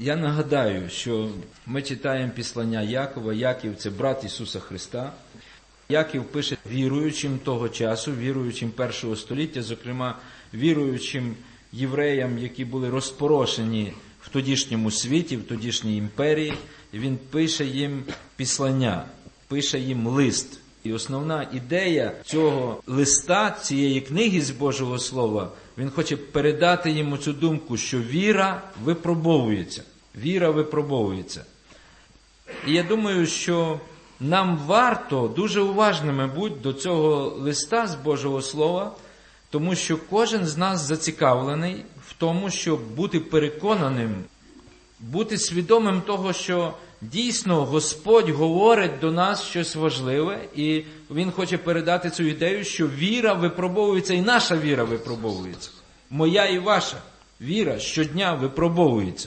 Я нагадаю, що ми читаємо післання Якова. Яків – це брат Ісуса Христа. Яків пише віруючим того часу, віруючим першого століття, зокрема віруючим євреям, які були розпорошені в тодішньому світі, в тодішній імперії. Він пише їм післання, пише їм лист. І основна ідея цього листа, цієї книги з Божого Слова, він хоче передати їм цю думку, що віра випробовується. Віра випробовується. І я думаю, що нам варто дуже уважними бути до цього листа з Божого Слова, тому що кожен з нас зацікавлений в тому, щоб бути переконаним, бути свідомим того, що дійсно Господь говорить до нас щось важливе, і Він хоче передати цю ідею, що віра випробовується, і наша віра випробовується. Моя і ваша віра щодня випробовується.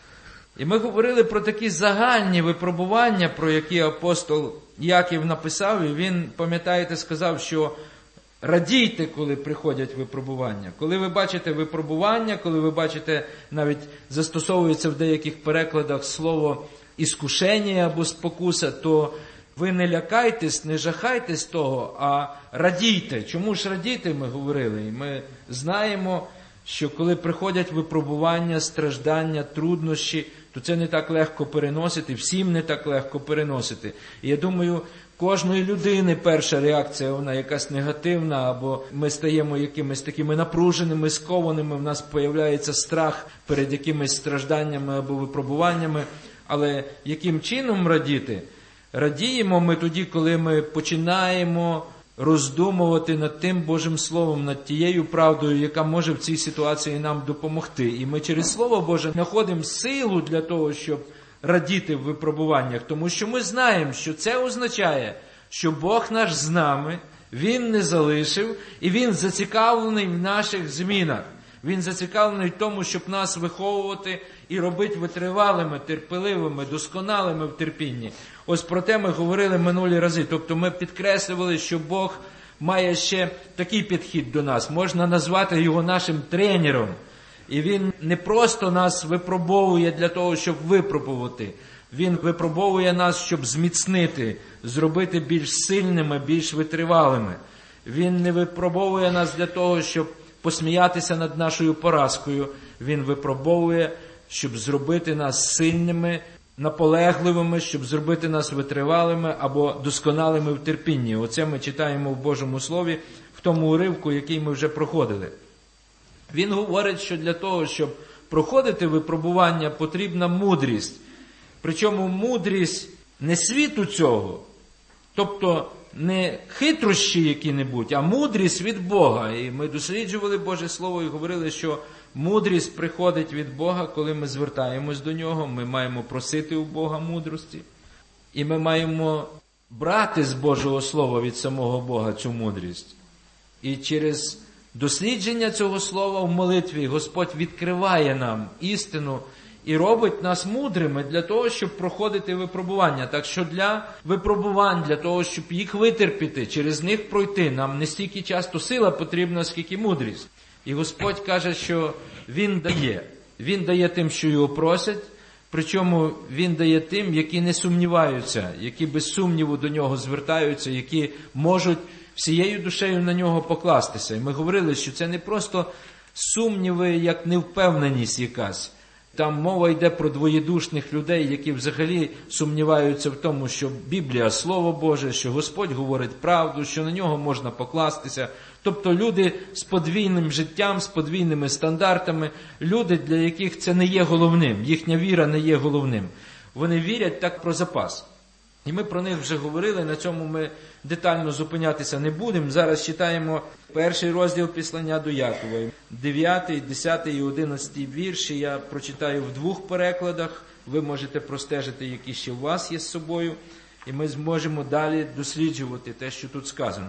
І ми говорили про такі загальні випробування, про які апостол Яків написав, і він, пам'ятаєте, сказав, що радійте, коли приходять випробування. Коли ви бачите випробування, коли ви бачите, навіть застосовується в деяких перекладах слово іскушення або спокуса, то ви не лякайтесь, не жахайтесь того, а радійте. Чому ж радійте, ми говорили? І ми знаємо, що коли приходять випробування, страждання, труднощі, то це не так легко переносити, всім не так легко переносити. І я думаю, кожної людини перша реакція, вона якась негативна, або ми стаємо якимись такими напруженими, скованими, в нас появляється страх перед якимись стражданнями або випробуваннями. Але яким чином радіти? Радіємо ми тоді, коли ми починаємо роздумувати над тим Божим Словом, над тією правдою, яка може в цій ситуації нам допомогти. І ми через Слово Боже знаходимо силу для того, щоб радіти в випробуваннях. Тому що ми знаємо, що це означає, що Бог наш з нами, Він не залишив, і Він зацікавлений в наших змінах. Він зацікавлений в тому, щоб нас виховувати і робити витривалими, терпеливими, досконалими в терпінні. Ось про те ми говорили минулі рази. Тобто ми підкреслювали, що Бог має ще такий підхід до нас. Можна назвати його нашим тренером. І Він не просто нас випробовує для того, щоб випробувати. Він випробовує нас, щоб зміцнити, зробити більш сильними, більш витривалими. Він не випробовує нас для того, щоб посміятися над нашою поразкою. Він випробовує, щоб зробити нас сильними, наполегливими, щоб зробити нас витривалими або досконалими в терпінні. Оце ми читаємо в Божому Слові, в тому уривку, який ми вже проходили. Він говорить, що для того, щоб проходити випробування, потрібна мудрість. Причому мудрість не світу цього, тобто не хитрощі які-небудь, а мудрість від Бога. І ми досліджували Боже Слово і говорили, що мудрість приходить від Бога, коли ми звертаємось до Нього, ми маємо просити у Бога мудрості. І ми маємо брати з Божого Слова від самого Бога цю мудрість. І через дослідження цього Слова в молитві Господь відкриває нам істину і робить нас мудрими для того, щоб проходити випробування. Так що для випробувань, для того, щоб їх витерпіти, через них пройти, нам не стільки часто сила потрібна, скільки мудрість. І Господь каже, що Він дає. Він дає тим, що його просять, причому Він дає тим, які не сумніваються, які без сумніву до Нього звертаються, які можуть всією душею на Нього покластися. І ми говорили, що це не просто сумніви, як невпевненість якась. Там мова йде про двоєдушних людей, які взагалі сумніваються в тому, що Біблія – Слово Боже, що Господь говорить правду, що на Нього можна покластися. Тобто люди з подвійним життям, з подвійними стандартами, люди, для яких це не є головним, їхня віра не є головним. Вони вірять так про запас. І ми про них вже говорили, на цьому ми детально зупинятися не будемо. Зараз читаємо перший розділ післання до Якова. 9, 10 і 11 вірші я прочитаю в двох перекладах. Ви можете простежити, які ще у вас є з собою. І ми зможемо далі досліджувати те, що тут сказано.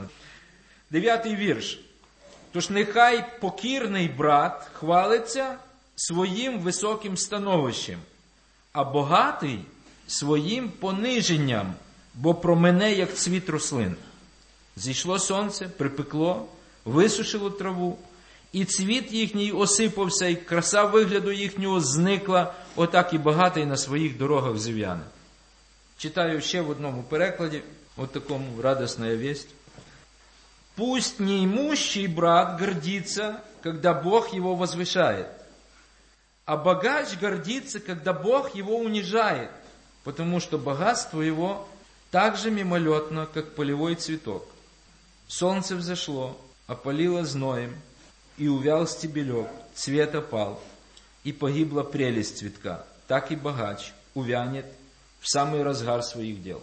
9 вірш. «Тож нехай покірний брат хвалиться своїм високим становищем, а багатий своїм пониженням, бо промине, як цвіт рослин. Зійшло сонце, припекло, висушило траву, і цвіт їхній осипався, і краса вигляду їхнього зникла, отак і багатий на своїх дорогах зів'яне. Читаю ще в одному перекладі, от такому «Радостная весть». «Пусть неимущий брат гордится, когда Бог его возвышает, а богач гордится, когда Бог его унижает, потому что богатство его так же мимолетно, как полевой цветок. Солнце взошло, опалило зноем, и увял стебелек, цвет опал, и погибла прелесть цветка. Так и богач увянет в самий розгар своїх діл».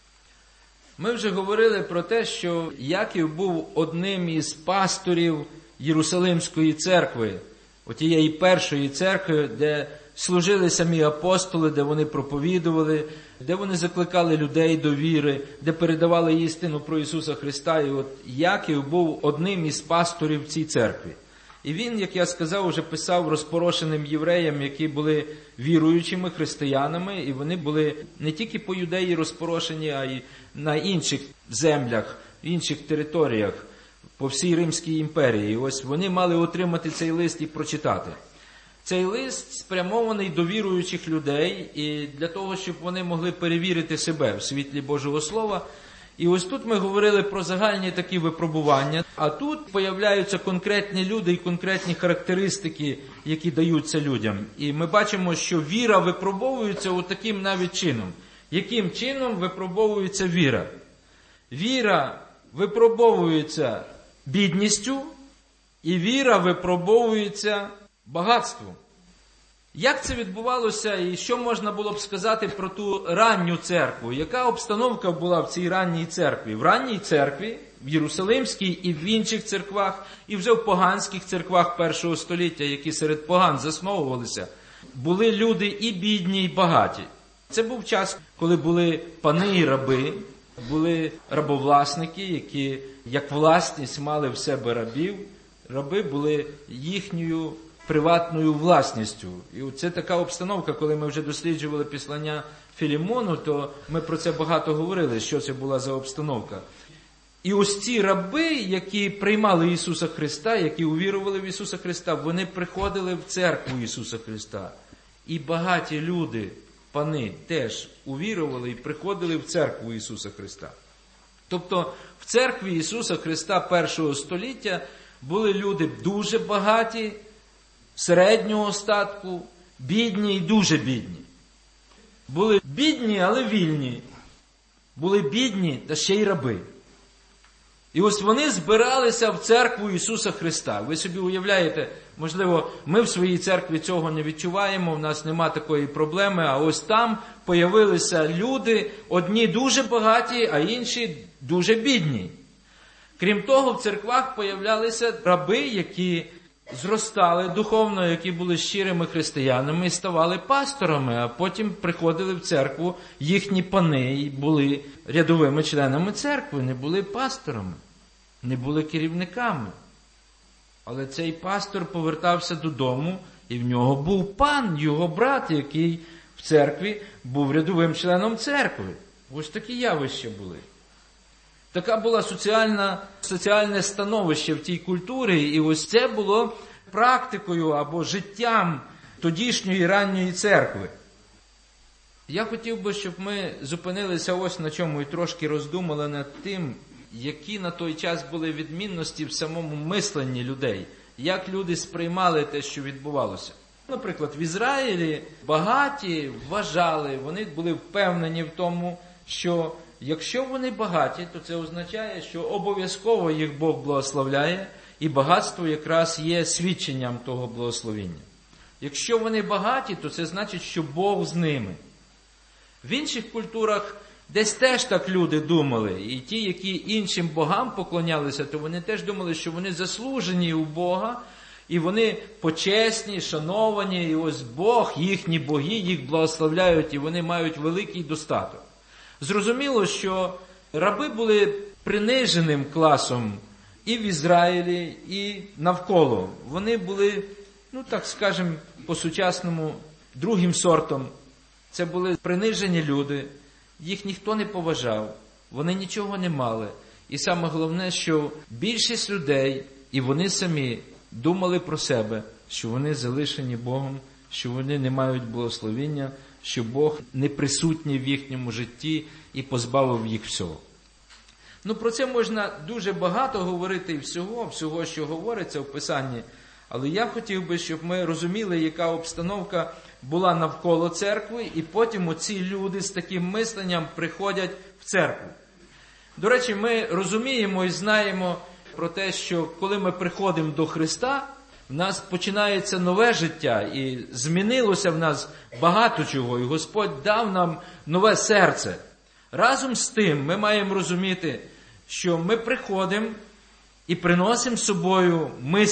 Ми вже говорили про те, що Яків був одним із пасторів Єрусалимської церкви, отієї першої церкви, де служили самі апостоли, де вони проповідували, де вони закликали людей до віри, де передавали істину про Ісуса Христа. І от Яків був одним із пасторів в цій церкві. І він, як я сказав, вже писав розпорошеним євреям, які були віруючими християнами, і вони були не тільки по Юдеї розпорошені, а й на інших землях, інших територіях, по всій Римській імперії. І ось вони мали отримати цей лист і прочитати. Цей лист спрямований до віруючих людей, і для того, щоб вони могли перевірити себе в світлі Божого Слова. І ось тут ми говорили про загальні такі випробування, а тут появляються конкретні люди і конкретні характеристики, які даються людям. І ми бачимо, що віра випробовується отаким навіть чином. Яким чином випробовується віра? Віра випробовується бідністю, і віра випробовується багатством. Як це відбувалося і що можна було б сказати про ту ранню церкву? Яка обстановка була в цій ранній церкві? В ранній церкві, в Єрусалимській і в інших церквах, і вже в поганських церквах першого століття, які серед поган засновувалися, були люди і бідні, і багаті. Це був час, коли були пани і раби, були рабовласники, які як власність мали в себе рабів. Раби були їхньою приватною власністю. І це така обстановка, коли ми вже досліджували післання Філімону, то ми про це багато говорили, що це була за обстановка. І ось ці раби, які приймали Ісуса Христа, які увірували в Ісуса Христа, вони приходили в церкву Ісуса Христа. І багаті люди, пани, теж увірували і приходили в церкву Ісуса Христа. Тобто в церкві Ісуса Христа першого століття були люди дуже багаті, середнього статку, бідні і дуже бідні. Були бідні, але вільні. Були бідні, та ще й раби. І ось вони збиралися в церкву Ісуса Христа. Ви собі уявляєте, можливо, ми в своїй церкві цього не відчуваємо, в нас нема такої проблеми, а ось там появилися люди, одні дуже багаті, а інші дуже бідні. Крім того, в церквах появлялися раби, які зростали духовно, які були щирими християнами і ставали пасторами, а потім приходили в церкву, їхні пани і були рядовими членами церкви, не були пасторами, не були керівниками. Але цей пастор повертався додому, і в нього був пан, його брат, який в церкві був рядовим членом церкви. Ось такі явища були. Така була соціальне становище в тій культурі, і ось це було практикою або життям тодішньої ранньої церкви. Я хотів би, щоб ми зупинилися ось на чому і трошки роздумали над тим, які на той час були відмінності в самому мисленні людей, як люди сприймали те, що відбувалося. Наприклад, в Ізраїлі багаті вважали, вони були впевнені в тому, що якщо вони багаті, то це означає, що обов'язково їх Бог благословляє, і багатство якраз є свідченням того благословення. Якщо вони багаті, то це значить, що Бог з ними. В інших культурах десь теж так люди думали, і ті, які іншим богам поклонялися, то вони теж думали, що вони заслужені у Бога, і вони почесні, шановані, і ось Бог, їхні боги, їх благословляють, і вони мають великий достаток. Зрозуміло, що раби були приниженим класом і в Ізраїлі, і навколо. Вони були, так скажемо, по-сучасному, другим сортом. Це були принижені люди, їх ніхто не поважав, вони нічого не мали. І саме головне, що більшість людей, і вони самі, думали про себе, що вони залишені Богом, що вони не мають благословення, що Бог не присутній в їхньому житті і позбавив їх всього. Про це можна дуже багато говорити і всього, що говориться в Писанні, але я хотів би, щоб ми розуміли, яка обстановка була навколо церкви, і потім оці люди з таким мисленням приходять в церкву. До речі, ми розуміємо і знаємо про те, що коли ми приходимо до Христа, в нас починається нове життя, і змінилося в нас багато чого, і Господь дав нам нове серце. Разом з тим ми маємо розуміти, що ми приходимо і приносимо з собою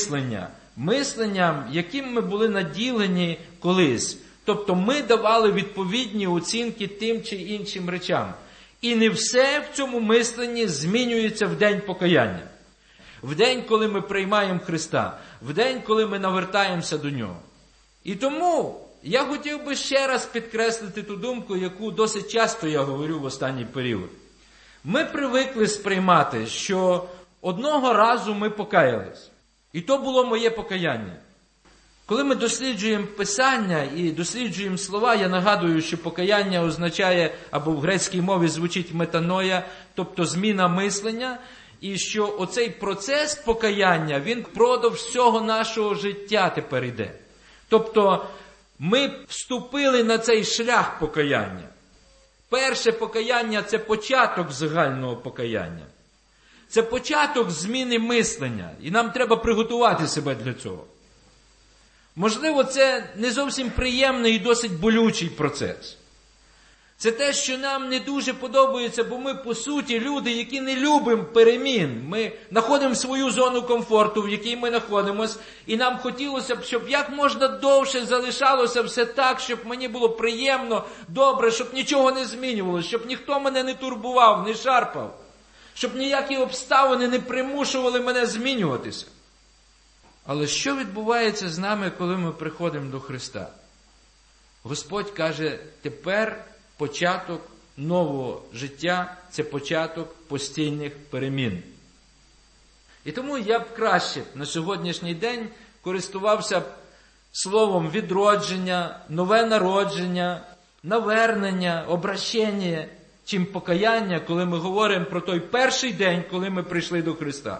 мисленням, яким ми були наділені колись. Тобто ми давали відповідні оцінки тим чи іншим речам. І не все в цьому мисленні змінюється в день покаяння. В день, коли ми приймаємо Христа, в день, коли ми навертаємося до Нього. І тому я хотів би ще раз підкреслити ту думку, яку досить часто я говорю в останній період. Ми привикли сприймати, що одного разу ми покаялись. І то було моє покаяння. Коли ми досліджуємо Писання і досліджуємо слова, я нагадую, що покаяння означає, або в грецькій мові звучить метаноя, тобто зміна мислення, і що оцей процес покаяння, він впродовж всього нашого життя тепер йде. Тобто ми вступили на цей шлях покаяння. Перше покаяння – це початок загального покаяння. Це початок зміни мислення, і нам треба приготувати себе для цього. Можливо, це не зовсім приємний і досить болючий процес. Це те, що нам не дуже подобається, бо ми, по суті, люди, які не любимо перемін. Ми знаходимо свою зону комфорту, в якій ми знаходимося, і нам хотілося б, щоб як можна довше залишалося все так, щоб мені було приємно, добре, щоб нічого не змінювалося, щоб ніхто мене не турбував, не шарпав, щоб ніякі обставини не примушували мене змінюватися. Але що відбувається з нами, коли ми приходимо до Христа? Господь каже, тепер початок нового життя – це початок постійних перемін. І тому я б краще на сьогоднішній день користувався словом відродження, нове народження, навернення, обращення, чим покаяння, коли ми говоримо про той перший день, коли ми прийшли до Христа.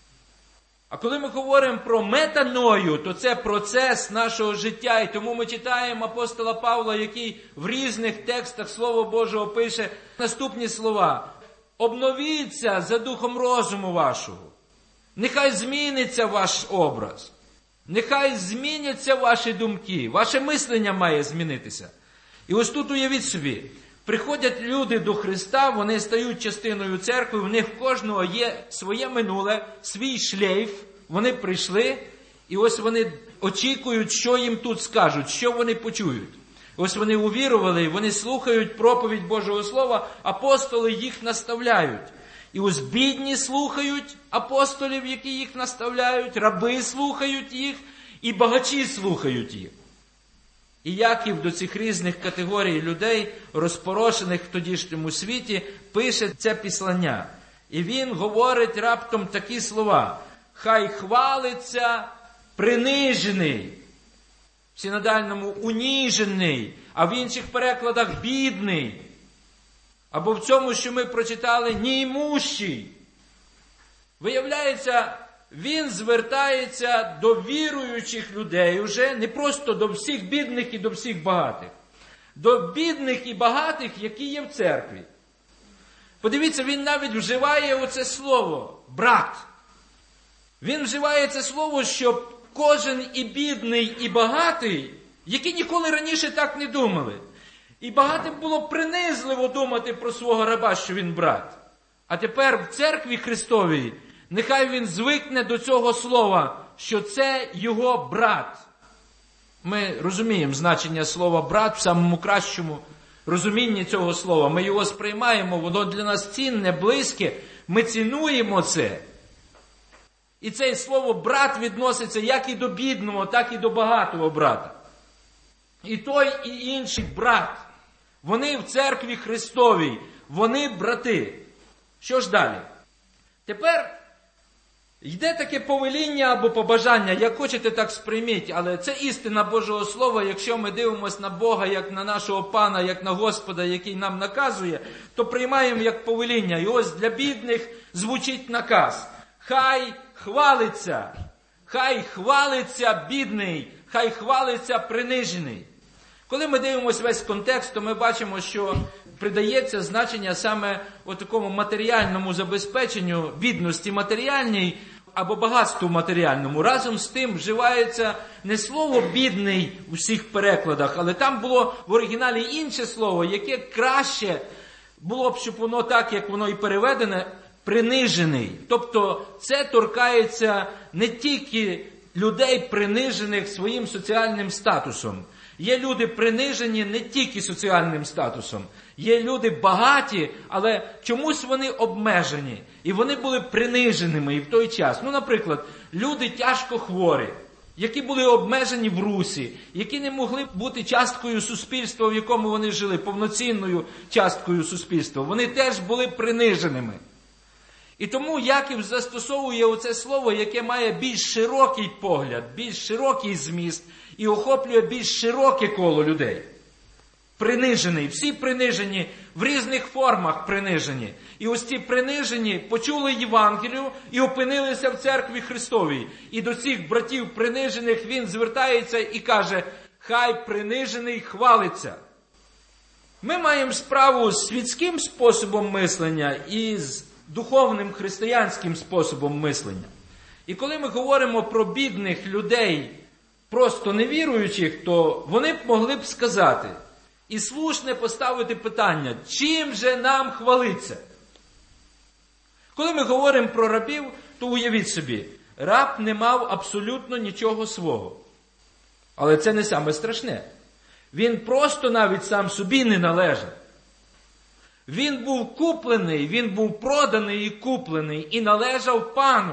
А коли ми говоримо про метаною, то це процес нашого життя. І тому ми читаємо апостола Павла, який в різних текстах Слова Божого пише наступні слова. «Обновіться за духом розуму вашого. Нехай зміниться ваш образ. Нехай зміняться ваші думки. Ваше мислення має змінитися». І ось тут уявіть собі. Приходять люди до Христа, вони стають частиною церкви, в них в кожного є своє минуле, свій шлейф, вони прийшли, і ось вони очікують, що їм тут скажуть, що вони почують. Ось вони увірували, вони слухають проповідь Божого Слова, апостоли їх наставляють. І ось бідні слухають апостолів, які їх наставляють, раби слухають їх, і багачі слухають їх. І Яків до цих різних категорій людей, розпорошених в тодішньому світі, пише це післання. І він говорить раптом такі слова. «Хай хвалиться принижений», в синодальному «уніжений», а в інших перекладах «бідний». Або в цьому, що ми прочитали, «німущий». Виявляється, він звертається до віруючих людей уже, не просто до всіх бідних і до всіх багатих. До бідних і багатих, які є в церкві. Подивіться, він навіть вживає оце слово «брат». Він вживає це слово, щоб кожен і бідний, і багатий, які ніколи раніше так не думали. І багатим було принизливо думати про свого раба, що він брат. А тепер в церкві Христовій нехай він звикне до цього слова, що це його брат. Ми розуміємо значення слова «брат» в самому кращому розумінні цього слова. Ми його сприймаємо, воно для нас цінне, близьке, ми цінуємо це. І це слово «брат» відноситься як і до бідного, так і до багатого брата. І той, і інший брат. Вони в церкві Христовій, вони брати. Що ж далі? Тепер Йде таке повеління або побажання, як хочете, так сприйміть, але це істина Божого Слова. Якщо ми дивимося на Бога, як на нашого Пана, як на Господа, який нам наказує, то приймаємо як повеління. І ось для бідних звучить наказ. Хай хвалиться бідний, хай хвалиться принижений. Коли ми дивимося весь контекст, то ми бачимо, що придається значення саме такому матеріальному забезпеченню, бідності матеріальній або багатству матеріальному. Разом з тим вживається не слово «бідний» у всіх перекладах, але там було в оригіналі інше слово, яке краще було б, щоб воно так, як воно і переведене, принижений. Тобто це торкається не тільки людей, принижених своїм соціальним статусом. Є люди принижені не тільки соціальним статусом. Є люди багаті, але чомусь вони обмежені. І вони були приниженими і в той час. Наприклад, люди тяжко хворі, які були обмежені в русі, які не могли бути часткою суспільства, в якому вони жили, повноцінною часткою суспільства. Вони теж були приниженими. І тому Яків застосовує оце слово, яке має більш широкий погляд, більш широкий зміст і охоплює більш широке коло людей. Принижений. Всі принижені, в різних формах принижені. І ось ці принижені почули Євангелію і опинилися в церкві Христовій. І до цих братів принижених він звертається і каже: хай принижений хвалиться. Ми маємо справу з світським способом мислення і з духовним християнським способом мислення. І коли ми говоримо про бідних людей, просто невіруючих, то вони б могли б сказати і слушне поставити питання: чим же нам хвалиться? Коли ми говоримо про рабів, то уявіть собі, раб не мав абсолютно нічого свого. Але це не саме страшне. Він просто навіть сам собі не належав. Він був куплений, він був проданий і куплений, і належав пану.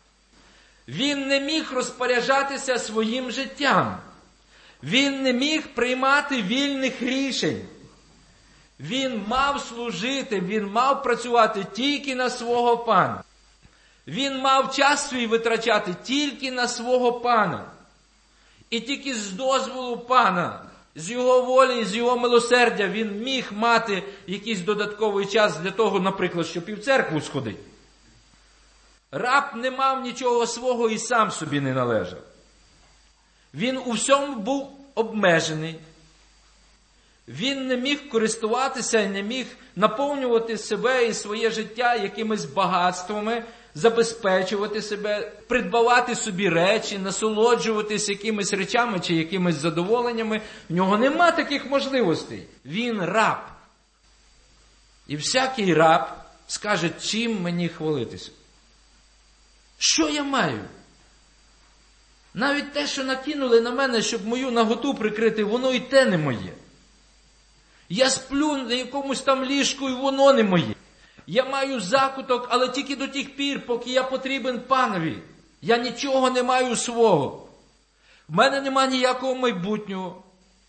Він не міг розпоряджатися своїм життям. Він не міг приймати вільних рішень. Він мав служити, він мав працювати тільки на свого пана. Він мав час свій витрачати тільки на свого пана. І тільки з дозволу пана, з його волі, з його милосердя він міг мати якийсь додатковий час для того, наприклад, щоб і в церкву сходити. Раб не мав нічого свого і сам собі не належав. Він у всьому був обмежений. Він не міг користуватися і не міг наповнювати себе і своє життя якимись багатствами, забезпечувати себе, придбавати собі речі, насолоджуватись якимись речами чи якимись задоволеннями. В нього нема таких можливостей. Він раб. І всякий раб скаже: чим мені хвалитися? Що я маю? Навіть те, що накинули на мене, щоб мою наготу прикрити, воно і те не моє. Я сплю на якомусь там ліжку, і воно не моє. Я маю закуток, але тільки до тих пір, поки я потрібен панові. Я нічого не маю свого. В мене нема ніякого майбутнього.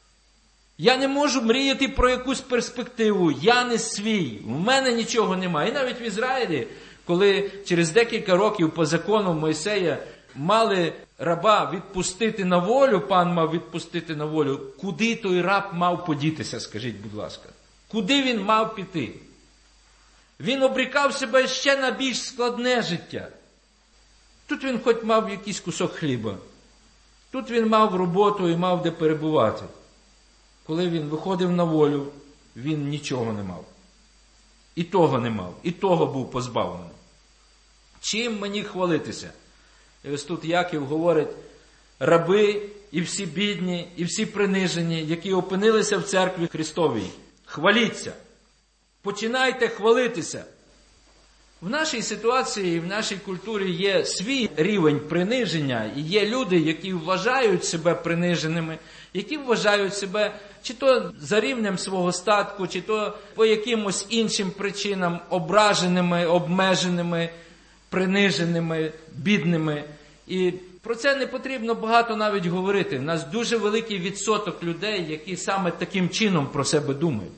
Я не можу мріяти про якусь перспективу. Я не свій. В мене нічого немає. І навіть в Ізраїлі, коли через декілька років по закону Мойсея мали раба відпустити на волю, пан мав відпустити на волю, куди той раб мав подітися, скажіть, будь ласка? Куди він мав піти? Він обрікав себе ще на більш складне життя. Тут він хоч мав якийсь кусок хліба. Тут він мав роботу і мав де перебувати. Коли він виходив на волю, він нічого не мав. І того не мав, і того був позбавлений. Чим мені хвалитися? І ось тут Яків говорить: раби і всі бідні, і всі принижені, які опинилися в церкві Христовій, хваліться. Починайте хвалитися. В нашій ситуації, в нашій культурі є свій рівень приниження, і є люди, які вважають себе приниженими, які вважають себе чи то за рівнем свого статку, чи то по якимось іншим причинам ображеними, обмеженими, приниженими, бідними. І про це не потрібно багато навіть говорити. У нас дуже великий відсоток людей, які саме таким чином про себе думають.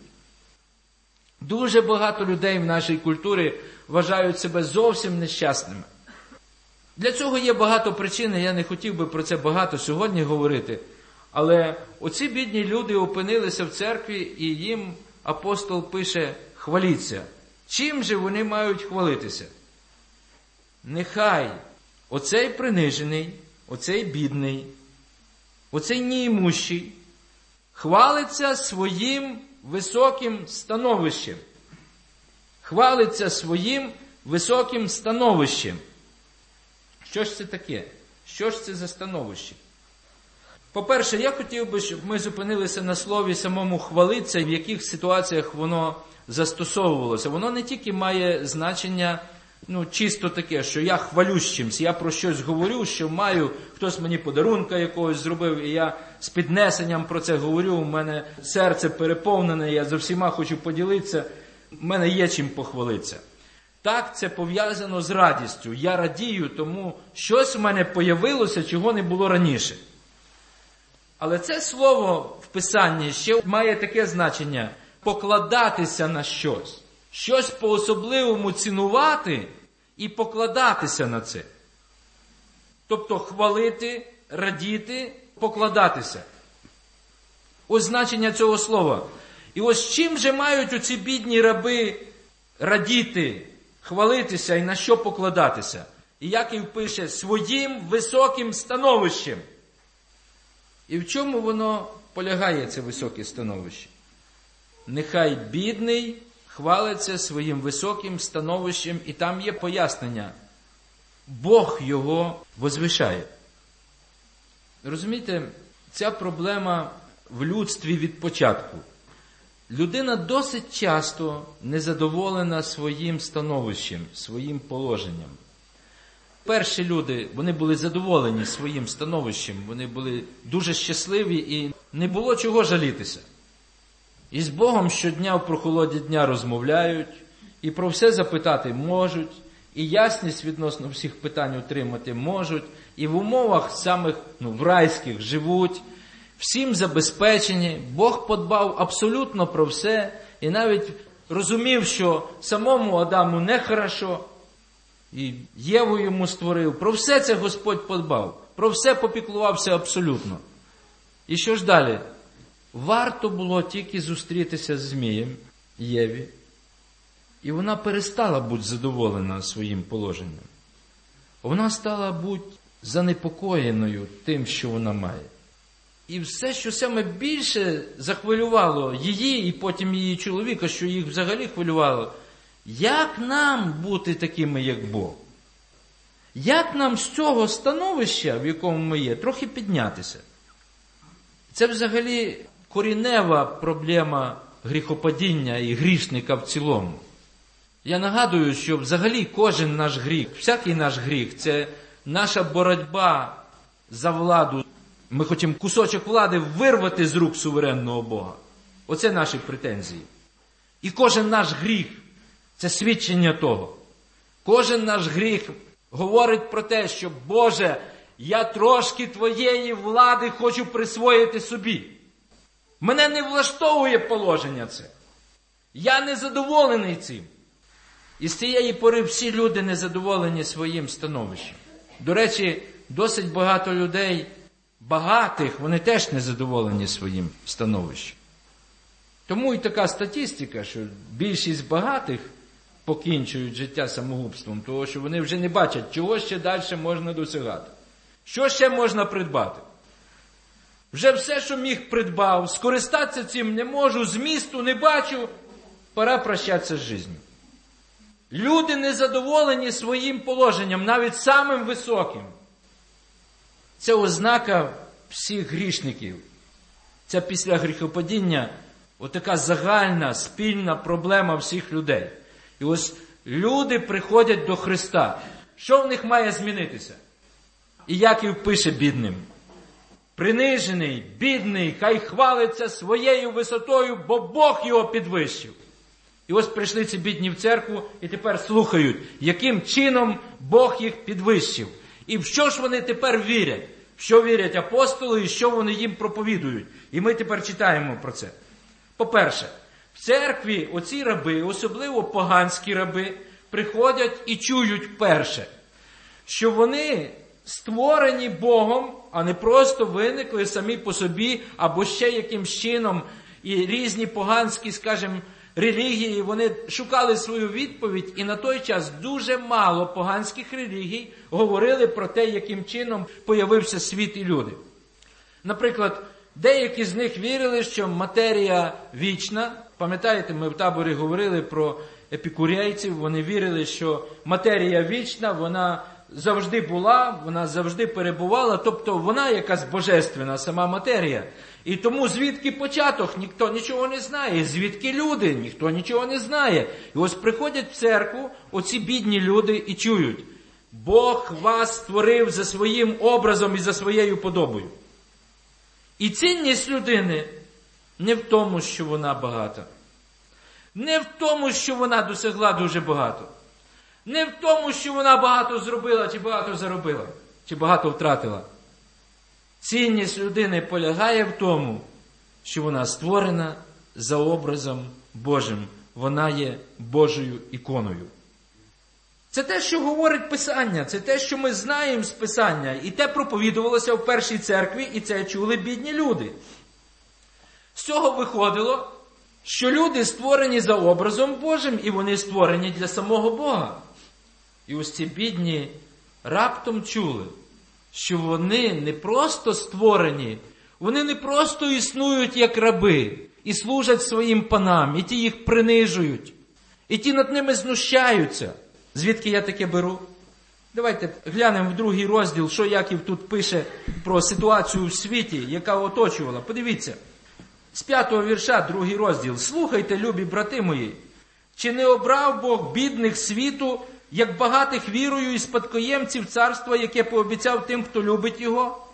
Дуже багато людей в нашій культурі вважають себе зовсім нещасними. Для цього є багато причин, я не хотів би про це багато сьогодні говорити. Але оці бідні люди опинилися в церкві, і їм апостол пише: хваліться. Чим же вони мають хвалитися? Нехай оцей принижений, оцей бідний, оцей неімущий хвалиться своїм високим становищем. Хвалиться своїм високим становищем. Що ж це таке? Що ж це за становище? По-перше, я хотів би, щоб ми зупинилися на слові самому хвалиться, в яких ситуаціях воно застосовувалося. Воно не тільки має значення, чисто таке, що я хвалюсь чимсь, я про щось говорю, що маю, хтось мені подарунка якогось зробив, і я з піднесенням про це говорю, у мене серце переповнене, я за всіма хочу поділитися, в мене є чим похвалитися. Так, це пов'язано з радістю. Я радію, тому щось в мене появилося, чого не було раніше. Але це слово в Писанні ще має таке значення – покладатися на щось. Щось по-особливому цінувати і покладатися на це. Тобто хвалити, радіти, покладатися. Ось значення цього слова. І ось чим же мають оці бідні раби радіти, хвалитися і на що покладатися? І Яків пише: своїм високим становищем. І в чому воно полягає, це високе становище? Нехай бідний хвалиться своїм високим становищем, і там є пояснення. Бог його возвишає. Розумієте, ця проблема в людстві від початку. Людина досить часто незадоволена своїм становищем, своїм положенням. Перші люди, вони були задоволені своїм становищем, вони були дуже щасливі і не було чого жалітися. І з Богом щодня в прохолоді дня розмовляють, і про все запитати можуть, і ясність відносно всіх питань отримати можуть, і в умовах самих в райських живуть, всім забезпечені, Бог подбав абсолютно про все, і навіть розумів, що самому Адаму нехорошо, і Єву йому створив. Про все це Господь подбав, про все попіклувався абсолютно. І що ж далі? Варто було тільки зустрітися з Змієм, Єві, і вона перестала бути задоволена своїм положенням. Вона стала бути занепокоєною тим, що вона має. І все, що саме більше захвилювало її і потім її чоловіка, що їх взагалі хвилювало, як нам бути такими, як Бог? Як нам з цього становища, в якому ми є, трохи піднятися? Це взагалі корінева проблема гріхопадіння і грішника в цілому. Я нагадую, що взагалі кожен наш гріх, всякий наш гріх – це наша боротьба за владу. Ми хочемо кусочок влади вирвати з рук суверенного Бога. Оце наші претензії. І кожен наш гріх – це свідчення того. Кожен наш гріх говорить про те, що Боже, я трошки Твоєї влади хочу присвоїти собі. Мене не влаштовує положення це. Я не задоволений цим. І з цієї пори всі люди незадоволені своїм становищем. До речі, досить багато людей, багатих, вони теж незадоволені своїм становищем. Тому і така статистика, що більшість багатих покінчують життя самогубством, тому що вони вже не бачать, чого ще далі можна досягати. Що ще можна придбати? Вже все, що міг, придбав, скористатися цим не можу, змісту не бачу, пора прощатися з життям. Люди незадоволені своїм положенням, навіть самим високим. Це ознака всіх грішників. Це після гріхопадіння отака загальна, спільна проблема всіх людей. І ось люди приходять до Христа. Що в них має змінитися? І Яків пише бідним: принижений, бідний, хай хвалиться своєю висотою, бо Бог його підвищив. І ось прийшли ці бідні в церкву і тепер слухають, яким чином Бог їх підвищив. І в що ж вони тепер вірять? В що вірять апостоли і що вони їм проповідують. І ми тепер читаємо про це. По-перше, в церкві оці раби, особливо поганські раби, приходять і чують перше, що вони створені Богом, а не просто виникли самі по собі, або ще якимсь чином, і різні поганські, скажімо, релігії, вони шукали свою відповідь, і на той час дуже мало поганських релігій говорили про те, яким чином появився світ і люди. Наприклад, деякі з них вірили, що матерія вічна. Пам'ятаєте, ми в таборі говорили про епікурейців, вони вірили, що матерія вічна, вона завжди була, вона завжди перебувала, тобто вона якась божественна сама матерія. І тому звідки початок, ніхто нічого не знає, звідки люди, ніхто нічого не знає. І ось приходять в церкву оці бідні люди і чують: Бог вас створив за своїм образом і за своєю подобою. І цінність людини не в тому, що вона багата, не в тому, що вона досягла дуже багато, не в тому, що вона багато зробила, чи багато заробила, чи багато втратила. Цінність людини полягає в тому, що вона створена за образом Божим. Вона є Божою іконою. Це те, що говорить Писання, це те, що ми знаємо з Писання. І те проповідувалося в першій церкві, і це чули бідні люди. З цього виходило, що люди створені за образом Божим, і вони створені для самого Бога. І ось ці бідні раптом чули, що вони не просто створені, вони не просто існують як раби і служать своїм панам, і ті їх принижують, і ті над ними знущаються. Звідки я таке беру? Давайте глянемо в 2 розділ, що Яків тут пише про ситуацію в світі, яка оточувала. Подивіться, з 5-го вірша, 2 розділ. «Слухайте, любі брати мої, чи не обрав Бог бідних світу, як багатих вірою і спадкоємців царства, яке пообіцяв тим, хто любить його?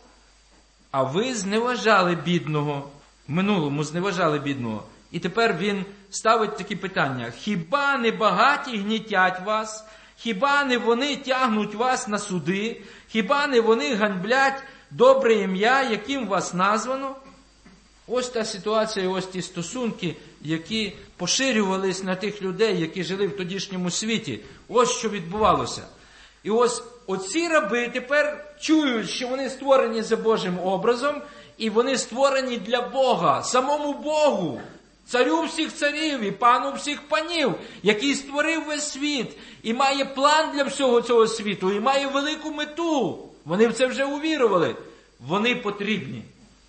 А ви зневажали бідного». В минулому зневажали бідного. І тепер він ставить такі питання. «Хіба не багаті гнітять вас? Хіба не вони тягнуть вас на суди? Хіба не вони ганьблять добре ім'я, яким вас названо?» Ось та ситуація, ось ті стосунки, які поширювались на тих людей, які жили в тодішньому світі. Ось що відбувалося. І ось оці раби тепер чують, що вони створені за Божим образом, і вони створені для Бога, самому Богу, царю всіх царів і пану всіх панів, який створив весь світ, і має план для всього цього світу, і має велику мету. Вони в це вже увірували. Вони потрібні.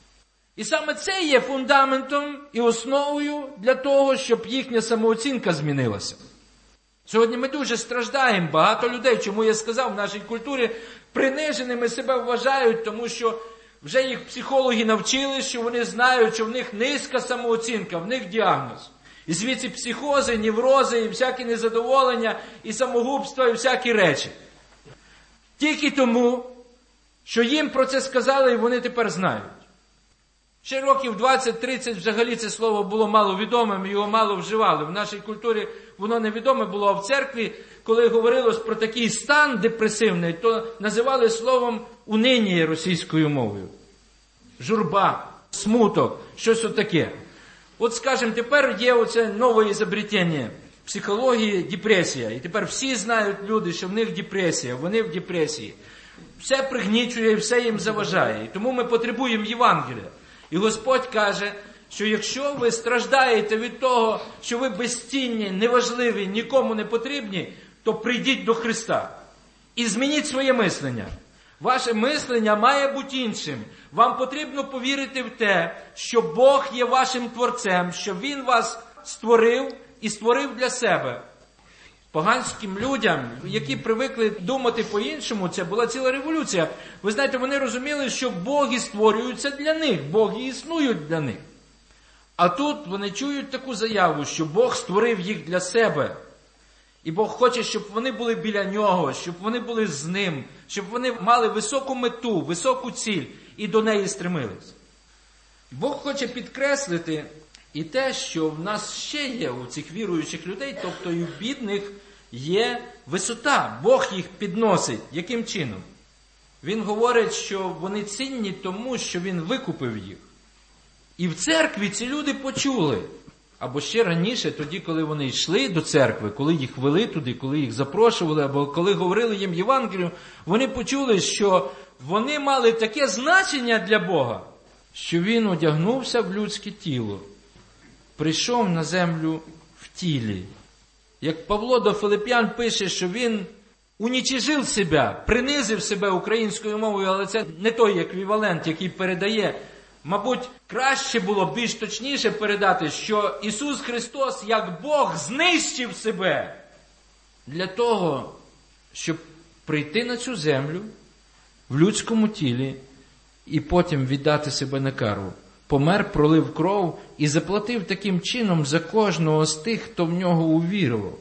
І саме це є фундаментом і основою для того, щоб їхня самооцінка змінилася. Сьогодні ми дуже страждаємо, багато людей, чому я сказав, в нашій культурі приниженими себе вважають, тому що вже їх психологи навчили, що вони знають, що в них низька самооцінка, в них діагноз. І звідси психози, неврози, і всякі незадоволення, і самогубства, і всякі речі. Тільки тому, що їм про це сказали, і вони тепер знають. Ще років 20-30 взагалі це слово було маловідомим, його мало вживали. В нашій культурі воно невідоме було, а в церкві, коли говорилось про такий стан депресивний, то називали словом унинія російською мовою. Журба, смуток, щось отаке. От, скажімо, тепер є оце нове ізобретення психології, депресія. І тепер всі знають люди, що в них депресія, вони в депресії. Все пригнічує, все їм заважає. І тому ми потребуємо Євангелія. І Господь каже, що якщо ви страждаєте від того, що ви безцінні, неважливі, нікому не потрібні, то прийдіть до Христа і змініть своє мислення. Ваше мислення має бути іншим. Вам потрібно повірити в те, що Бог є вашим Творцем, що Він вас створив і створив для себе. Поганським людям, які привикли думати по-іншому, це була ціла революція. Ви знаєте, вони розуміли, що боги створюються для них, боги існують для них. А тут вони чують таку заяву, що Бог створив їх для себе. І Бог хоче, щоб вони були біля Нього, щоб вони були з Ним, щоб вони мали високу мету, високу ціль і до неї стремились. Бог хоче підкреслити і те, що в нас ще є у цих віруючих людей, тобто і в бідних є висота. Бог їх підносить. Яким чином? Він говорить, що вони цінні тому, що Він викупив їх. І в церкві ці люди почули. або ще раніше, тоді, коли вони йшли до церкви, коли їх вели туди, коли їх запрошували, або коли говорили їм Євангелію, вони почули, що вони мали таке значення для Бога, що Він одягнувся в людське тіло, прийшов на землю в тілі. Як Павло до Филип'ян пише, що він унічижив себе, принизив себе українською мовою, але це не той еквівалент, який передає. Мабуть, краще було, більш точніше передати, що Ісус Христос, як Бог, знищив себе для того, щоб прийти на цю землю в людському тілі і потім віддати себе на кару. Помер, пролив кров і заплатив таким чином за кожного з тих, хто в нього увірував.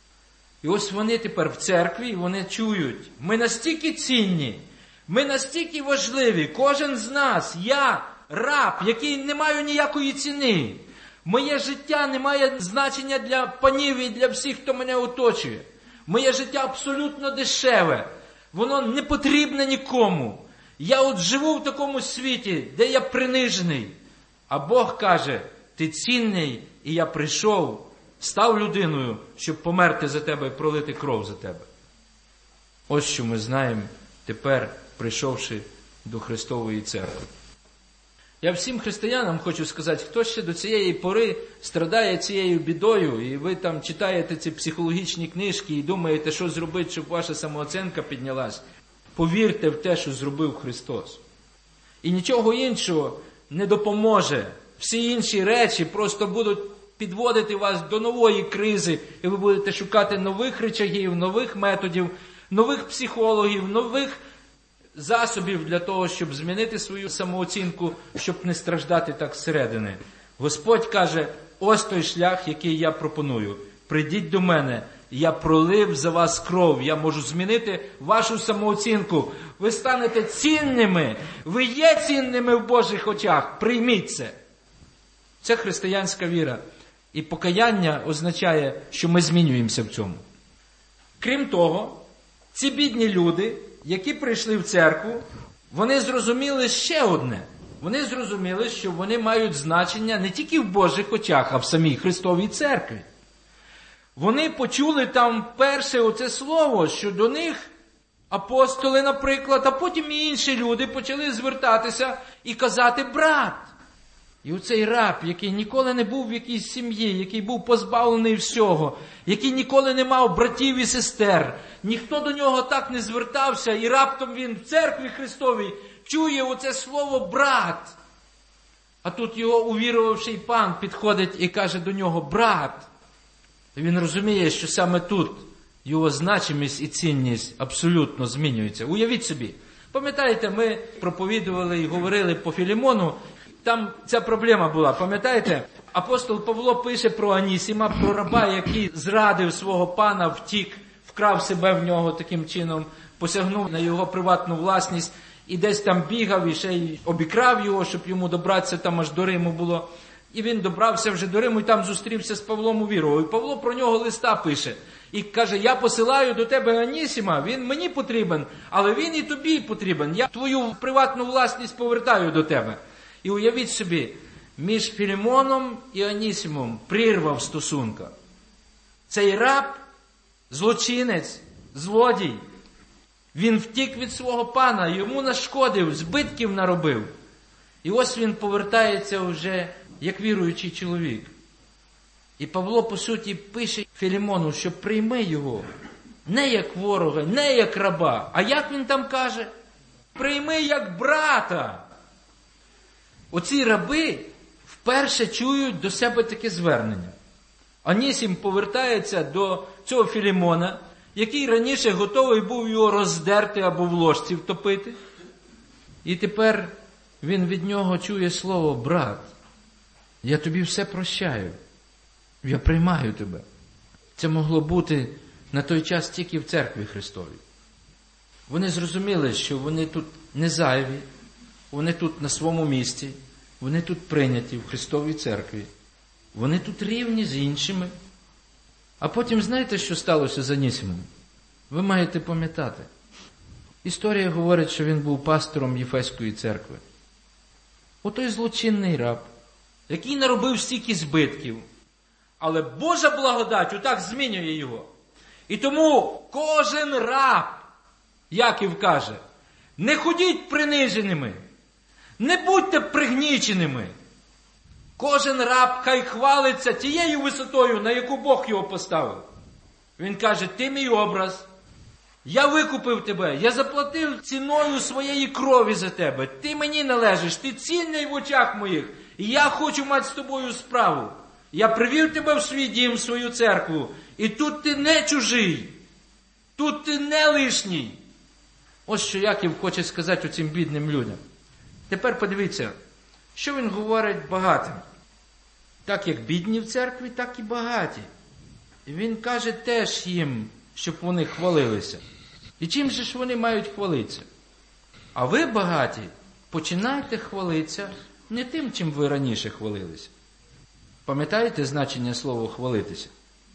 І ось вони тепер в церкві, і вони чують, ми настільки цінні, ми настільки важливі, кожен з нас, я, раб, який не маю ніякої ціни. Моє життя не має значення для панів і для всіх, хто мене оточує. Моє життя абсолютно дешеве, воно не потрібне нікому. Я от живу в такому світі, де я принижений. А Бог каже, ти цінний, і я прийшов, став людиною, щоб померти за тебе і пролити кров за тебе. Ось що ми знаємо тепер, прийшовши до Христової церкви. Я всім християнам хочу сказати, хто ще до цієї пори страдає цією бідою, і ви там читаєте ці психологічні книжки і думаєте, що зробити, щоб ваша самооцінка піднялась, повірте в те, що зробив Христос. І нічого іншого не допоможе. Всі інші речі просто будуть підводити вас до нової кризи, і ви будете шукати нових речагів, нових методів, нових психологів, нових засобів для того, щоб змінити свою самооцінку, щоб не страждати так зсередини. Господь каже, ось той шлях, який я пропоную. Прийдіть до мене, я пролив за вас кров, я можу змінити вашу самооцінку. Ви станете цінними, ви є цінними в Божих очах, прийміть це. Це християнська віра. І покаяння означає, що ми змінюємося в цьому. Крім того, ці бідні люди, які прийшли в церкву, вони зрозуміли ще одне. Вони зрозуміли, що вони мають значення не тільки в Божих очах, а в самій Христовій церкві. Вони почули там перше оце слово, що до них апостоли, наприклад, а потім і інші люди почали звертатися і казати «брат». І оцей раб, який ніколи не був в якійсь сім'ї, який був позбавлений всього, який ніколи не мав братів і сестер, ніхто до нього так не звертався, і раптом він в церкві Христовій чує оце слово «брат». А тут його увірувавший пан підходить і каже до нього «брат». І він розуміє, що саме тут його значимість і цінність абсолютно змінюється. Уявіть собі, пам'ятаєте, ми проповідували і говорили по Філімону, там ця проблема була, пам'ятаєте? Апостол Павло пише про Анісіма, про раба, який зрадив свого пана, втік, вкрав себе в нього таким чином, посягнув на його приватну власність і десь там бігав і ще й обікрав його, щоб йому добратися там аж до Риму було. І він добрався вже до Риму і там зустрівся з Павлом у віру. І Павло про нього листа пише. І каже, я посилаю до тебе Анісіма, він мені потрібен, але він і тобі потрібен. Я твою приватну власність повертаю до тебе. І уявіть собі, між Філімоном і Анісімом прірва в стосунках. Цей раб, злочинець, злодій, він втік від свого пана, йому нашкодив, збитків наробив. І ось він повертається вже як віруючий чоловік. І Павло, по суті, пише Філімону, що прийми його не як ворога, не як раба, а як він там каже? Прийми як брата. Оці раби вперше чують до себе таке звернення. Анісім повертається до цього Філімона, який раніше готовий був його роздерти або в ложці втопити. І тепер він від нього чує слово «брат». Я тобі все прощаю. Я приймаю тебе. Це могло бути на той час тільки в церкві Христовій. Вони зрозуміли, що вони тут не зайві, вони тут на своєму місці, вони тут прийняті в Христовій церкві. Вони тут рівні з іншими. А потім знаєте, що сталося з Анісімом? Ви маєте пам'ятати. Історія говорить, що він був пастором Єфеської церкви. Отой злочинний раб, який наробив стільки збитків, Але Божа благодать отак змінює його. І тому кожен раб, Яків каже, не ходіть приниженими, не будьте пригніченими. Кожен раб хай хвалиться тією висотою, на яку Бог його поставив. Він каже, ти мій образ, я викупив тебе, я заплатив ціною своєї крові за тебе, ти мені належиш, ти цінний в очах моїх, і я хочу мати з тобою справу. Я привів тебе в свій дім, в свою церкву, і тут ти не чужий, тут ти не лишній. Ось що Яків хоче сказати оцим бідним людям. Тепер подивіться, що він говорить багатим. Так як бідні в церкві, так і багаті. І він каже теж їм, щоб вони хвалилися. І чим же ж вони мають хвалитися? А ви, багаті, починайте хвалитися не тим, чим ви раніше хвалилися. Пам'ятаєте значення слова «хвалитися»?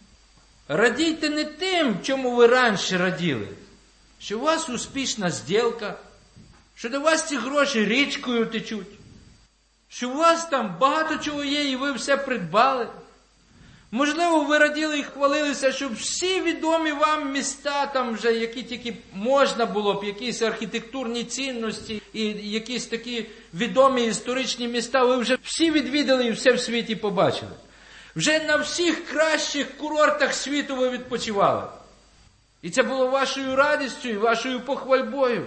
Радійте не тим, чому ви раніше раділи. Що у вас успішна зділка, що до вас ці гроші річкою течуть, що у вас там багато чого є і ви все придбали. Можливо, ви раділи і хвалилися, щоб всі відомі вам міста, там вже, які тільки можна було б, якісь архітектурні цінності і якісь такі відомі історичні міста, ви вже всі відвідали і все в світі побачили. Вже на всіх кращих курортах світу ви відпочивали. І це було вашою радістю і вашою похвальбою.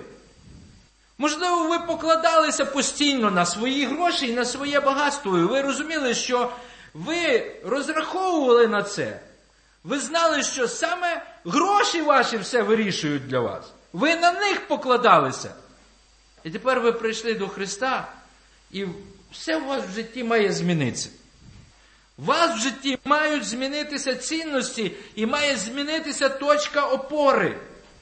Можливо, ви покладалися постійно на свої гроші і на своє багатство, і ви розуміли, що ви розраховували на це. Ви знали, що саме гроші ваші все вирішують для вас. Ви на них покладалися. І тепер ви прийшли до Христа, і все у вас в житті має змінитися. У вас в житті мають змінитися цінності і має змінитися точка опори.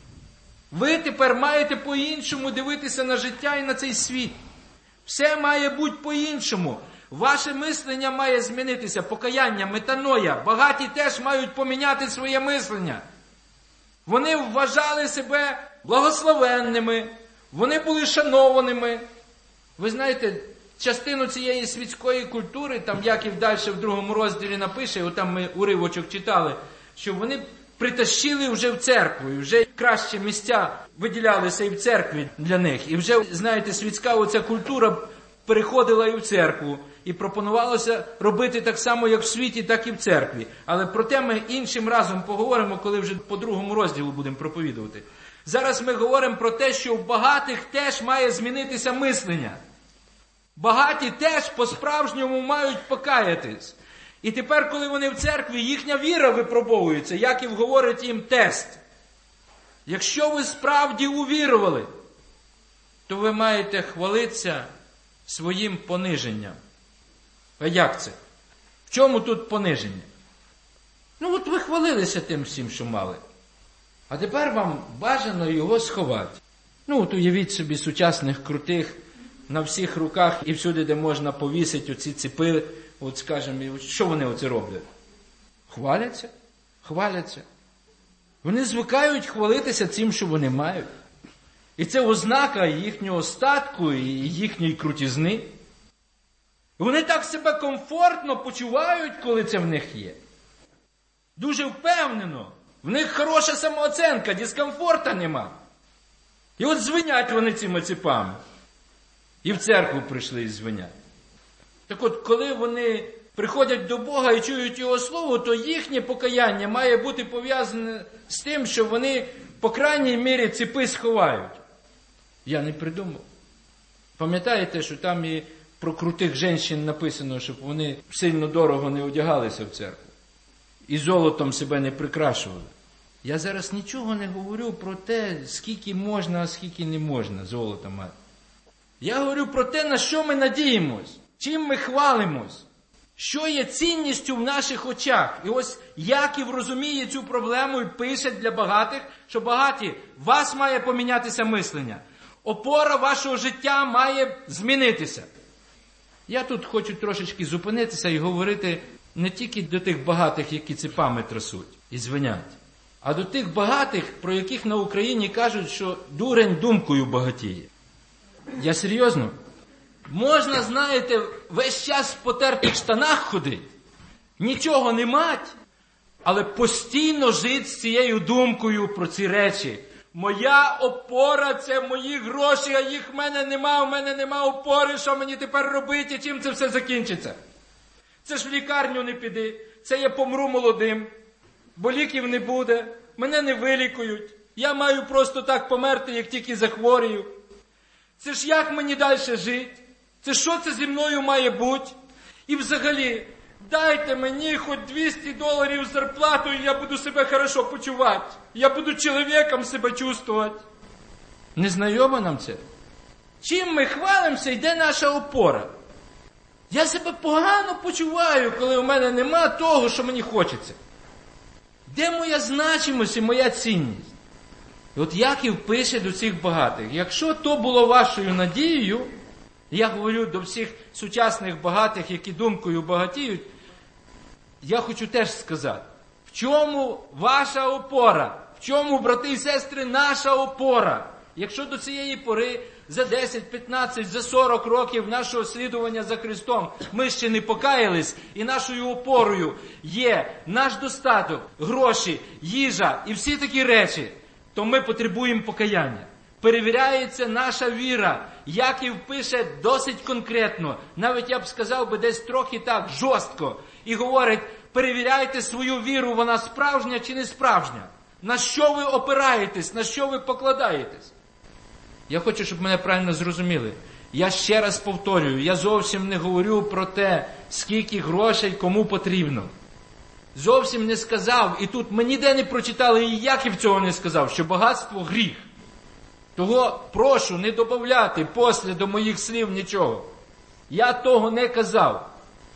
Ви тепер маєте по-іншому дивитися на життя і на цей світ. Все має бути по-іншому. Ваше мислення має змінитися, покаяння, метаноя. Багаті теж мають поміняти своє мислення. Вони вважали себе благословенними, вони були шанованими. Ви знаєте, частину цієї світської культури, там Яків далі в 2 розділі напише, отам ми уривочок читали, що вони притащили вже в церкву, і вже кращі місця виділялися і в церкві для них. І вже, знаєте, світська оця культура переходила і в церкву, і пропонувалося робити так само, як в світі, так і в церкві. Але про те ми іншим разом поговоримо, коли вже по 2 розділу будемо проповідувати. Зараз ми говоримо про те, що у багатих теж має змінитися мислення. Багаті теж по-справжньому мають покаятись. І тепер, коли вони в церкві, їхня віра випробовується. Яків говорить їм тест. Якщо ви справді увірували, то ви маєте хвалитися своїм пониженням. А як це? В чому тут пониження? Ну от ви хвалилися тим всім, що мали. А тепер вам бажано його сховати. Ну от уявіть собі сучасних крутих, на всіх руках і всюди, де можна повісити оці ціпи, от скажімо, що вони оце роблять? Хваляться? Хваляться. Вони звикають хвалитися цим, що вони мають. І це ознака їхнього статку і їхньої крутізни. І вони так себе комфортно почувають, коли це в них є. Дуже впевнено. В них хороша самооцінка, дискомфорта нема. І от звинять вони цими ціпами. І в церкву прийшли і звинять. Так от, коли вони приходять до Бога і чують Його Слово, то їхнє покаяння має бути пов'язане з тим, що вони, по крайній мірі, ціпи сховають. Я не придумав. Пам'ятаєте, що там і про крутих жінок написано, щоб вони сильно дорого не одягалися в церкву. І золотом себе не прикрашували. Я зараз нічого не говорю про те, скільки можна, а скільки не можна золота мати. Я говорю про те, на що ми надіємось, чим ми хвалимось, що є цінністю в наших очах. І ось Яків розуміє цю проблему і пише для багатих, що багаті, вас має помінятися мислення. Опора вашого життя має змінитися. Я тут хочу трошечки зупинитися і говорити не тільки до тих багатих, які ціпами трасуть і звинять, а до тих багатих, про яких на Україні кажуть, що дурень думкою багатіє. Я серйозно? Можна, знаєте, весь час в потертих штанах ходити нічого не мать, але постійно жити з цією думкою про ці речі. Моя опора – це мої гроші, а їх в мене нема опори, що мені тепер робити, чим це все закінчиться? Це ж в лікарню не піди, це я помру молодим, бо ліків не буде, мене не вилікують, я маю просто так померти, як тільки захворію. Це ж як мені далі жити? Це що це зі мною має бути? І взагалі, дайте мені хоч $200 зарплату, і я буду себе хорошо почувати. Я буду чоловіком себе чувствувати. Не знайомо нам це? Чим ми хвалимося, йде наша опора. Я себе погано почуваю, коли у мене нема того, що мені хочеться. Де моя значимость і моя цінність? І от Яків пише до цих багатих. Якщо то було вашою надією, я говорю до всіх сучасних багатих, які думкою багатіють, я хочу теж сказати, в чому ваша опора? В чому, брати і сестри, наша опора? Якщо до цієї пори за 10, 15, за 40 років нашого слідування за Христом ми ще не покаялись, і нашою опорою є наш достаток, гроші, їжа і всі такі речі, то ми потребуємо покаяння. Перевіряється наша віра. Яків пише досить конкретно, навіть я б сказав би десь трохи так, жорстко, і говорить, перевіряйте свою віру, вона справжня чи не справжня. На що ви опираєтесь, на що ви покладаєтесь? Я хочу, щоб мене правильно зрозуміли. Я ще раз повторюю, я зовсім не говорю про те, скільки грошей кому потрібно. Зовсім не сказав, і тут ми ніде не прочитали, і Яків цього не сказав, що багатство – гріх. Того прошу не додавати після до моїх слів нічого. Я того не казав.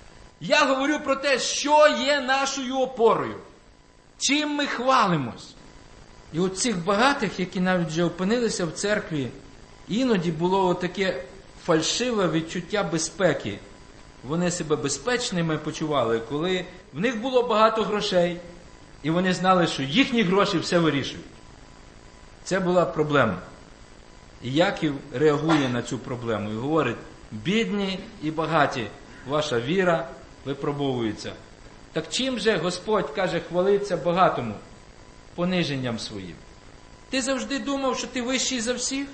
Я говорю про те, що є нашою опорою. Чим ми хвалимось. І от цих багатих, які навіть вже опинилися в церкві, іноді було таке фальшиве відчуття безпеки. Вони себе безпечними почували, коли в них було багато грошей, і вони знали, що їхні гроші все вирішують. Це була проблема. І Яків реагує на цю проблему і говорить, бідні і багаті, ваша віра випробовується. Так чим же Господь, каже, хвалиться багатому? Пониженням своїм. Ти завжди думав, що ти вищий за всіх?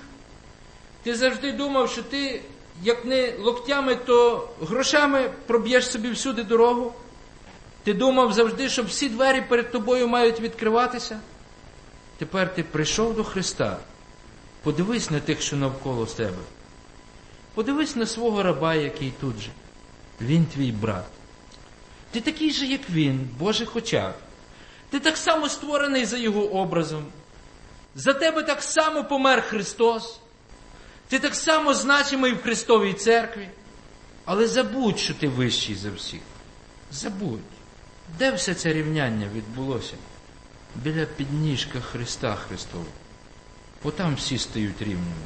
Ти завжди думав, що ти, як не локтями, то грошами проб'єш собі всюди дорогу? Ти думав завжди, що всі двері перед тобою мають відкриватися? Тепер ти прийшов до Христа. Подивись на тих, що навколо тебе. Подивись на свого раба, який тут же. Він твій брат. Ти такий же, як він, в Божих очах. Ти так само створений за його образом. За тебе так само помер Христос. Ти так само значимий в Христовій церкві. Але забудь, що ти вищий за всіх. Забудь. Де все це рівняння відбулося? Біля підніжка Христа Христового. Отам всі стають рівними.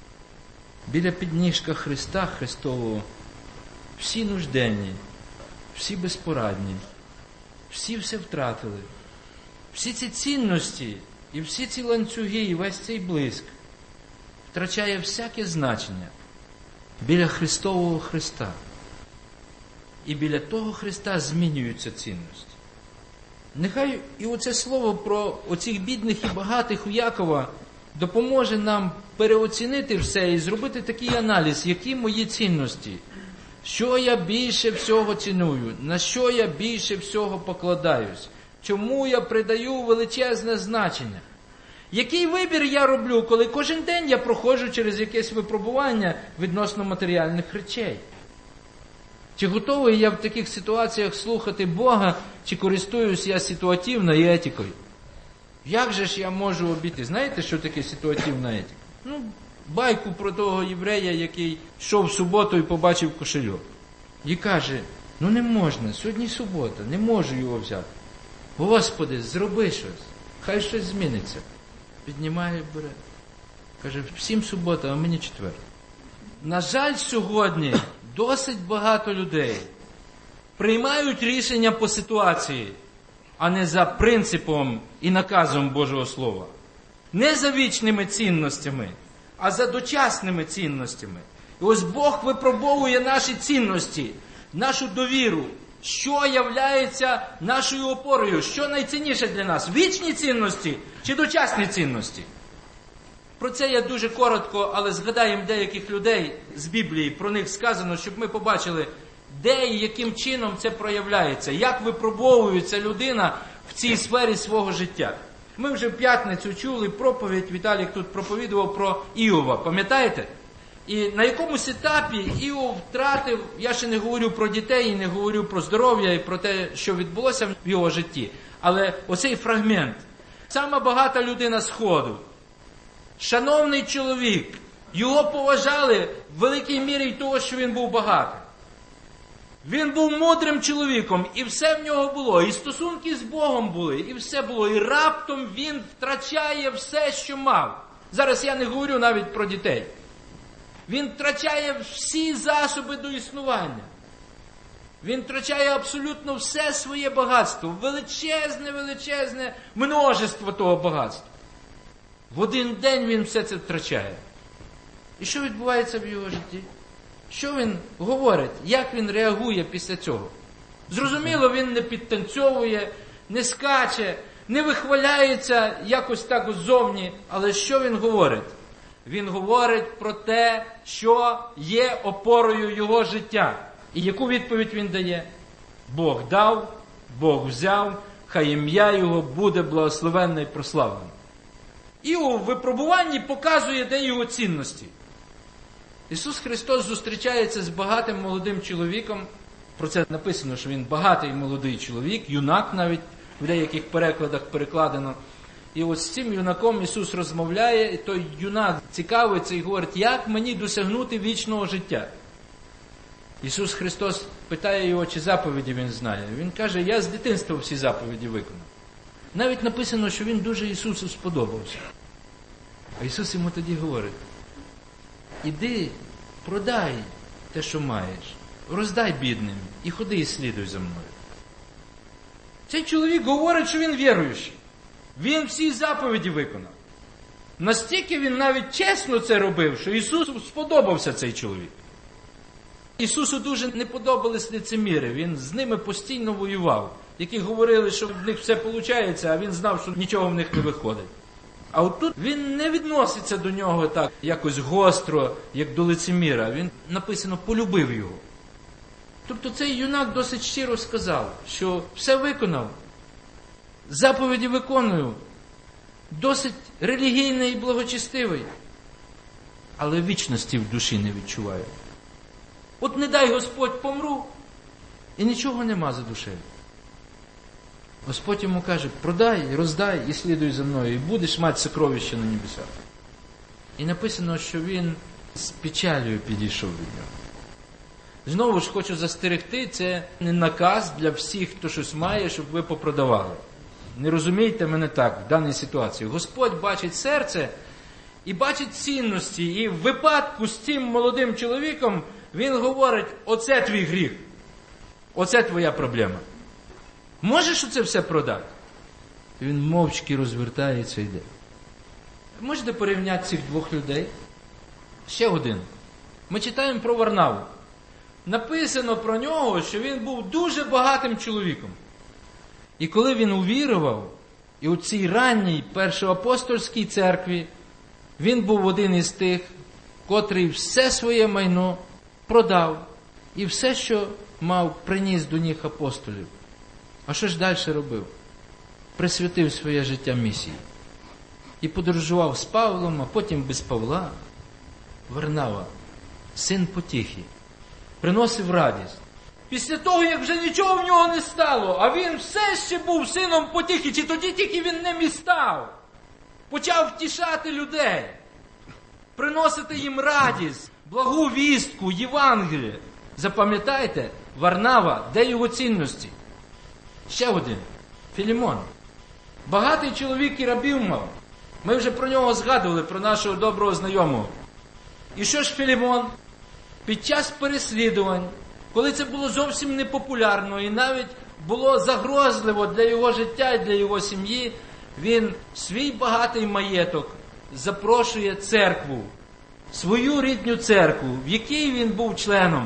Біля підніжка Христа Христового всі нужденні, всі безпорадні, всі все втратили. Всі ці цінності і всі ці ланцюги і весь цей блиск втрачає всяке значення біля Христового Христа. І біля того Христа змінюються цінності. Нехай і оце слово про оцих бідних і багатих у Якова допоможе нам переоцінити все і зробити такий аналіз, які мої цінності, що я більше всього ціную, на що я більше всього покладаюсь, чому я придаю величезне значення. Який вибір я роблю, коли кожен день я проходжу через якесь випробування відносно матеріальних речей? Чи готовий я в таких ситуаціях слухати Бога, чи користуюсь я ситуативною етикою? Як же ж я можу обійти? Знаєте, що таке ситуативна етика? Байку про того єврея, який йшов в суботу і побачив кошельок. І каже, не можна, сьогодні субота, не можу його взяти. Господи, зроби щось, хай щось зміниться. Піднімає, бере. Каже, всім субота, а мені четвер. На жаль, сьогодні досить багато людей приймають рішення по ситуації, а не за принципом і наказом Божого Слова. Не за вічними цінностями, а за дочасними цінностями. І ось Бог випробовує наші цінності, нашу довіру, Що являється нашою опорою? Що найцінніше для нас? Вічні цінності чи дочасні цінності? Про це я дуже коротко, але згадаємо деяких людей з Біблії. Про них сказано, щоб ми побачили, де і яким чином це проявляється. Як випробовується людина в цій сфері свого життя. Ми вже в п'ятницю чули проповідь, Віталік тут проповідував про Іова. Пам'ятаєте? І на якомусь етапі Іов втратив, я ще не говорю про дітей, і не говорю про здоров'я, і про те, що відбулося в його житті. Але оцей фрагмент. Сама багата людина Сходу. Шановний чоловік. Його поважали в великій мірі й того, що він був багатий. Він був мудрим чоловіком, і все в нього було. І стосунки з Богом були, і все було. І раптом він втрачає все, що мав. Зараз я не говорю навіть про дітей. Він втрачає всі засоби до існування. Він втрачає абсолютно все своє багатство. Величезне множество того багатства. В один день він все це втрачає. І що відбувається в його житті? Що він говорить? Як він реагує після цього? Зрозуміло, він не підтанцьовує, не скаче, не вихваляється якось так ззовні. Але що він говорить? Він говорить про те, що є опорою його життя. І яку відповідь він дає? Бог дав, Бог взяв, хай ім'я його буде благословенне і прославлене. І у випробуванні показує, де його цінності. Ісус Христос зустрічається з багатим молодим чоловіком. Про це написано, що він багатий молодий чоловік, юнак навіть в деяких перекладах перекладено. І ось з цим юнаком Ісус розмовляє, і той юнак цікавиться і говорить, як мені досягнути вічного життя? Ісус Христос питає його, чи заповіді він знає. Він каже, я з дитинства всі заповіді виконав. Навіть написано, що він дуже Ісусу сподобався. А Ісус йому тоді говорить, іди, продай те, що маєш, роздай бідним і ходи і слідуй за мною. Цей чоловік говорить, що він віруючий. Він всі заповіді виконав. Настільки він навіть чесно це робив, що Ісусу сподобався цей чоловік. Ісусу дуже не подобались лицеміри, він з ними постійно воював, які говорили, що в них все виходить, а він знав, що нічого в них не виходить. А от тут він не відноситься до нього так, якось гостро, як до лицеміра. Він, написано, полюбив його. Тобто цей юнак досить щиро сказав, що все виконав, заповіді виконую, досить релігійний і благочестивий, але вічності в душі не відчуваю. От не дай Господь помру, і нічого нема за душею. Господь йому каже, продай, роздай і слідуй за мною, і будеш мати сокровище на небесах. І написано, що він з печалью підійшов від нього. Знову ж хочу застерегти, це не наказ для всіх, хто щось має, щоб ви попродавали. Не розумійте мене так в даній ситуації. Господь бачить серце і бачить цінності. І в випадку з цим молодим чоловіком він говорить, оце твій гріх, оце твоя проблема. Можеш оце все продати? Він мовчки розвертається і йде. Можете порівняти цих двох людей? Ще один. Ми читаємо про Варнаву. Написано про нього, що він був дуже багатим чоловіком. І коли він увірував, і у цій ранній першоапостольській церкві, він був один із тих, котрий все своє майно продав, і все, що мав, приніс до ніг апостолів. А що ж далі робив? Присвятив своє життя місії. І подорожував з Павлом, а потім без Павла. Варнава, син потіхи, приносив радість. Після того, як вже нічого в нього не стало, а він все ще був сином потіхи, чи тоді тільки він ним і став. Почав втішати людей, приносити їм радість, благу вістку, Євангеліє. Запам'ятайте, Варнава, де його цінності? Ще один. Філімон. Багатий чоловік і рабів мав. Ми вже про нього згадували, про нашого доброго знайомого. І що ж Філімон? Під час переслідувань, коли це було зовсім непопулярно і навіть було загрозливо для його життя і для його сім'ї, він свій багатий маєток запрошує церкву, свою рідню церкву, в якій він був членом,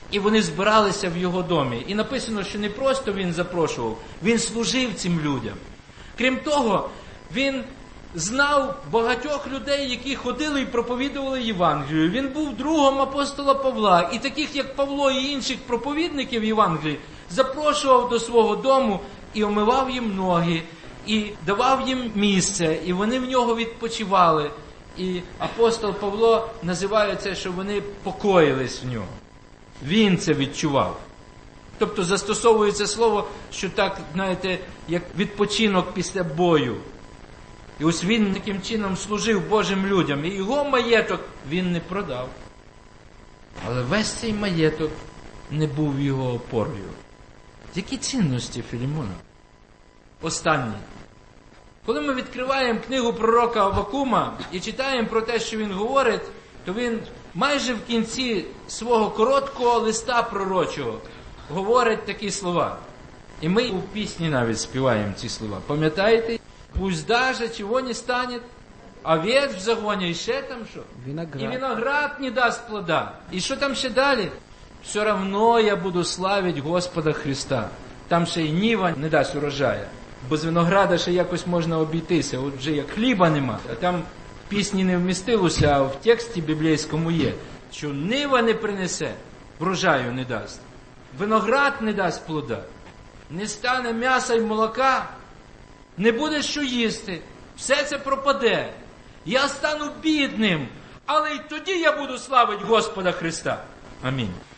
І вони збиралися в його домі. І написано, що не просто він запрошував, він служив цим людям. Крім того, він знав багатьох людей, які ходили і проповідували Євангелію. Він був другом апостола Павла. І таких, як Павло і інших проповідників Євангелії, запрошував до свого дому і омивав їм ноги, і давав їм місце, і вони в нього відпочивали. І апостол Павло називає це, що вони покоїлись в нього. Він це відчував. Тобто застосовується слово, що так, знаєте, як відпочинок після бою. І ось він таким чином служив Божим людям. І його маєток він не продав. Але весь цей маєток не був його опорою. Які цінності Філімона? Останнє. Коли ми відкриваємо книгу пророка Аввакума і читаємо про те, що він говорить, то він майже в кінці свого короткого листа пророчого говорить такі слова. І ми у пісні навіть співаємо ці слова. Пам'ятаєте? Пусть даже чего не станет, овец в загоне, і ще там що? Виноград. І виноград не дасть плода. І що там ще далі? Все равно я буду славити Господа Христа. Там ще й ніва не дасть урожая. Без винограда ще якось можна обійтися. От вже як хліба нема. А там в пісні не вмістилося, а в тексті біблійському є. Що нива не принесе, врожаю не дасть. Виноград не дасть плода. Не стане м'яса й молока. Не буде що їсти. Все це пропаде. Я стану бідним. Але й тоді я буду славити Господа Христа. Амінь.